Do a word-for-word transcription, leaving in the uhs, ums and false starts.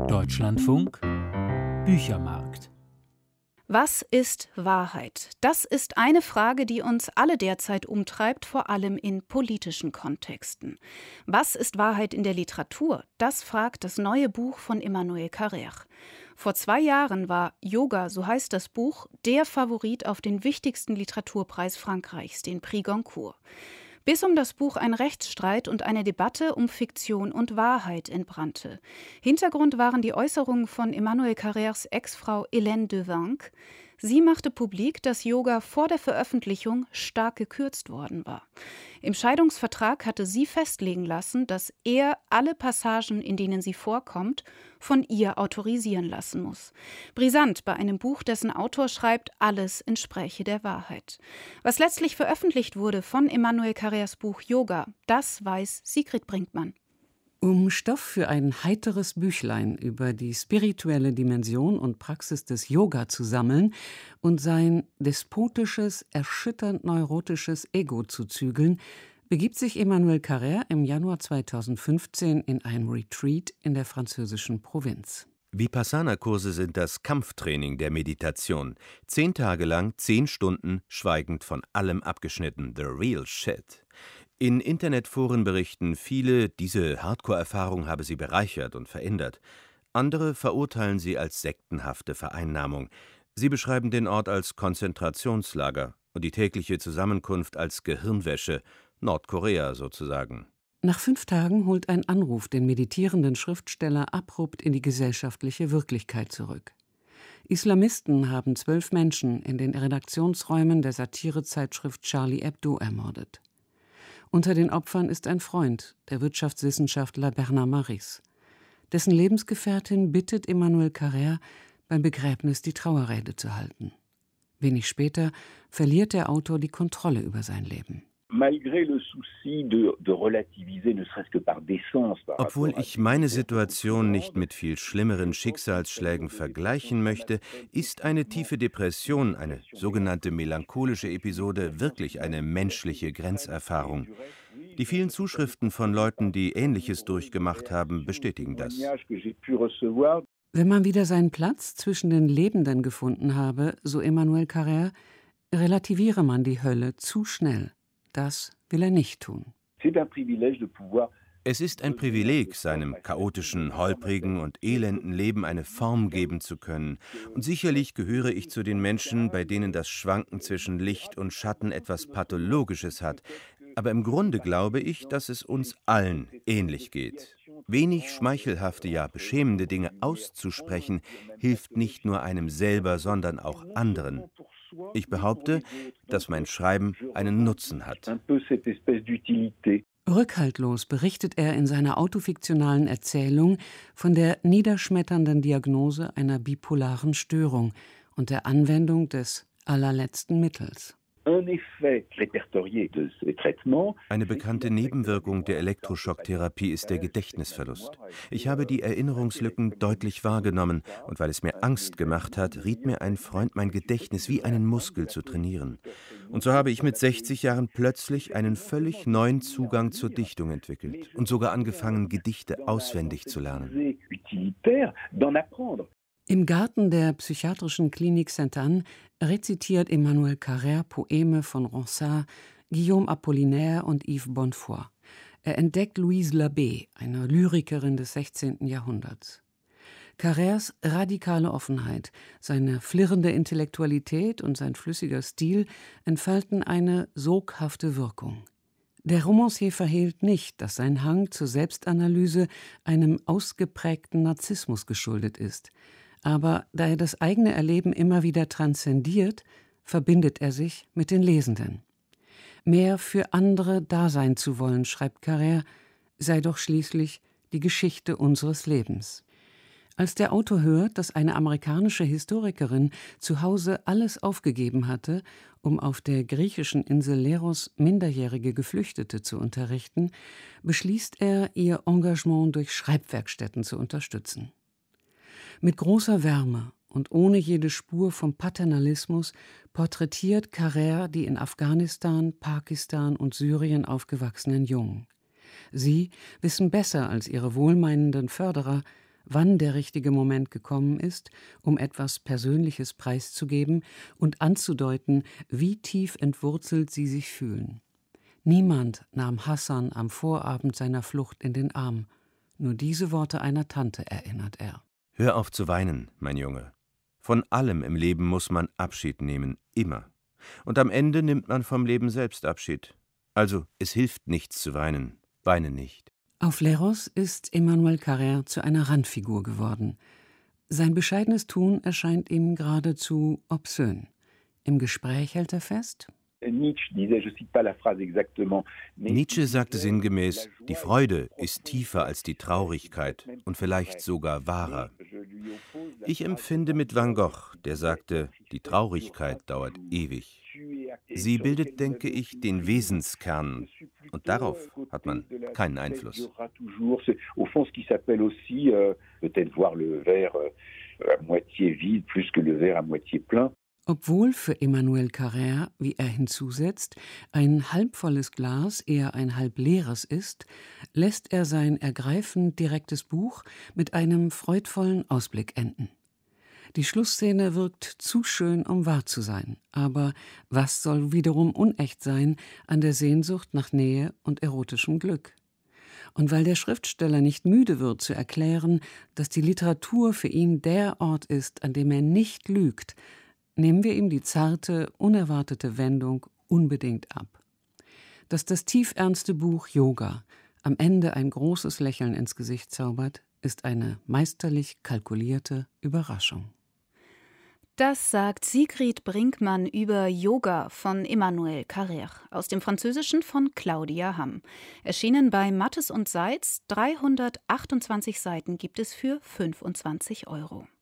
Deutschlandfunk Büchermarkt. Was ist Wahrheit? Das ist eine Frage, die uns alle derzeit umtreibt, vor allem in politischen Kontexten. Was ist Wahrheit in der Literatur? Das fragt das neue Buch von Emmanuel Carrère. Vor zwei Jahren war Yoga, so heißt das Buch, der Favorit auf den wichtigsten Literaturpreis Frankreichs, den Prix Goncourt. Bis um das Buch ein Rechtsstreit und eine Debatte um Fiktion und Wahrheit entbrannte. Hintergrund waren die Äußerungen von Emmanuel Carrères Ex-Frau Hélène de Vinck. Sie machte publik, dass Yoga vor der Veröffentlichung stark gekürzt worden war. Im Scheidungsvertrag hatte sie festlegen lassen, dass er alle Passagen, in denen sie vorkommt, von ihr autorisieren lassen muss. Brisant bei einem Buch, dessen Autor schreibt, alles entspräche der Wahrheit. Was letztlich veröffentlicht wurde von Emmanuel Carrères Buch Yoga, das weiß Sigrid Brinkmann. Um Stoff für ein heiteres Büchlein über die spirituelle Dimension und Praxis des Yoga zu sammeln und sein despotisches, erschütternd neurotisches Ego zu zügeln, begibt sich Emmanuel Carrère im Januar zweitausendfünfzehn in ein Retreat in der französischen Provinz. Vipassana-Kurse sind das Kampftraining der Meditation. Zehn Tage lang, zehn Stunden, schweigend von allem abgeschnitten. The real shit. In Internetforen berichten viele, diese Hardcore-Erfahrung habe sie bereichert und verändert. Andere verurteilen sie als sektenhafte Vereinnahmung. Sie beschreiben den Ort als Konzentrationslager und die tägliche Zusammenkunft als Gehirnwäsche, Nordkorea sozusagen. Nach fünf Tagen holt ein Anruf den meditierenden Schriftsteller abrupt in die gesellschaftliche Wirklichkeit zurück. Islamisten haben zwölf Menschen in den Redaktionsräumen der Satirezeitschrift Charlie Hebdo ermordet. Unter den Opfern ist ein Freund, der Wirtschaftswissenschaftler Bernard Maris. Dessen Lebensgefährtin bittet Emmanuel Carrère, beim Begräbnis die Trauerrede zu halten. Wenig später verliert der Autor die Kontrolle über sein Leben. Obwohl ich meine Situation nicht mit viel schlimmeren Schicksalsschlägen vergleichen möchte, ist eine tiefe Depression, eine sogenannte melancholische Episode, wirklich eine menschliche Grenzerfahrung. Die vielen Zuschriften von Leuten, die Ähnliches durchgemacht haben, bestätigen das. Wenn man wieder seinen Platz zwischen den Lebenden gefunden habe, so Emmanuel Carrère, relativiere man die Hölle zu schnell. Das will er nicht tun. Es ist ein Privileg, seinem chaotischen, holprigen und elenden Leben eine Form geben zu können. Und sicherlich gehöre ich zu den Menschen, bei denen das Schwanken zwischen Licht und Schatten etwas Pathologisches hat. Aber im Grunde glaube ich, dass es uns allen ähnlich geht. Wenig schmeichelhafte, ja beschämende Dinge auszusprechen, hilft nicht nur einem selber, sondern auch anderen. Ich behaupte, dass mein Schreiben einen Nutzen hat. Rückhaltlos berichtet er in seiner autofiktionalen Erzählung von der niederschmetternden Diagnose einer bipolaren Störung und der Anwendung des allerletzten Mittels. Eine bekannte Nebenwirkung der Elektroschocktherapie ist der Gedächtnisverlust. Ich habe die Erinnerungslücken deutlich wahrgenommen und weil es mir Angst gemacht hat, riet mir ein Freund, mein Gedächtnis wie einen Muskel zu trainieren. Und so habe ich mit sechzig Jahren plötzlich einen völlig neuen Zugang zur Dichtung entwickelt und sogar angefangen, Gedichte auswendig zu lernen. Im Garten der psychiatrischen Klinik Sainte-Anne rezitiert Emmanuel Carrère Poeme von Ronsard, Guillaume Apollinaire und Yves Bonnefoy. Er entdeckt Louise Labbé, eine Lyrikerin des sechzehnten Jahrhunderts. Carrères radikale Offenheit, seine flirrende Intellektualität und sein flüssiger Stil entfalten eine soghafte Wirkung. Der Romancier verhehlt nicht, dass sein Hang zur Selbstanalyse einem ausgeprägten Narzissmus geschuldet ist. Aber da er das eigene Erleben immer wieder transzendiert, verbindet er sich mit den Lesenden. Mehr für andere da sein zu wollen, schreibt Carrère, sei doch schließlich die Geschichte unseres Lebens. Als der Autor hört, dass eine amerikanische Historikerin zu Hause alles aufgegeben hatte, um auf der griechischen Insel Leros minderjährige Geflüchtete zu unterrichten, beschließt er, ihr Engagement durch Schreibwerkstätten zu unterstützen. Mit großer Wärme und ohne jede Spur vom Paternalismus porträtiert Carrère die in Afghanistan, Pakistan und Syrien aufgewachsenen Jungen. Sie wissen besser als ihre wohlmeinenden Förderer, wann der richtige Moment gekommen ist, um etwas Persönliches preiszugeben und anzudeuten, wie tief entwurzelt sie sich fühlen. Niemand nahm Hassan am Vorabend seiner Flucht in den Arm. Nur diese Worte einer Tante erinnert er. Hör auf zu weinen, mein Junge. Von allem im Leben muss man Abschied nehmen, immer. Und am Ende nimmt man vom Leben selbst Abschied. Also, es hilft nichts zu weinen. Weine nicht. Auf Leros ist Emmanuel Carrère zu einer Randfigur geworden. Sein bescheidenes Tun erscheint ihm geradezu obszön. Im Gespräch hält er fest: Nietzsche sagte sinngemäß, die Freude ist tiefer als die Traurigkeit und vielleicht sogar wahrer. Ich empfinde mit Van Gogh, der sagte, die Traurigkeit dauert ewig. Sie bildet, denke ich, den Wesenskern, und darauf hat man keinen Einfluss. Obwohl für Emmanuel Carrère, wie er hinzusetzt, ein halbvolles Glas eher ein halbleeres ist, lässt er sein ergreifend direktes Buch mit einem freudvollen Ausblick enden. Die Schlussszene wirkt zu schön, um wahr zu sein. Aber was soll wiederum unecht sein an der Sehnsucht nach Nähe und erotischem Glück? Und weil der Schriftsteller nicht müde wird zu erklären, dass die Literatur für ihn der Ort ist, an dem er nicht lügt, nehmen wir ihm die zarte, unerwartete Wendung unbedingt ab. Dass das tiefernste Buch Yoga am Ende ein großes Lächeln ins Gesicht zaubert, ist eine meisterlich kalkulierte Überraschung. Das sagt Sigrid Brinkmann über Yoga von Emmanuel Carrère, aus dem Französischen von Claudia Hamm. Erschienen bei Mattes und Seitz, dreihundertachtundzwanzig Seiten gibt es für fünfundzwanzig Euro.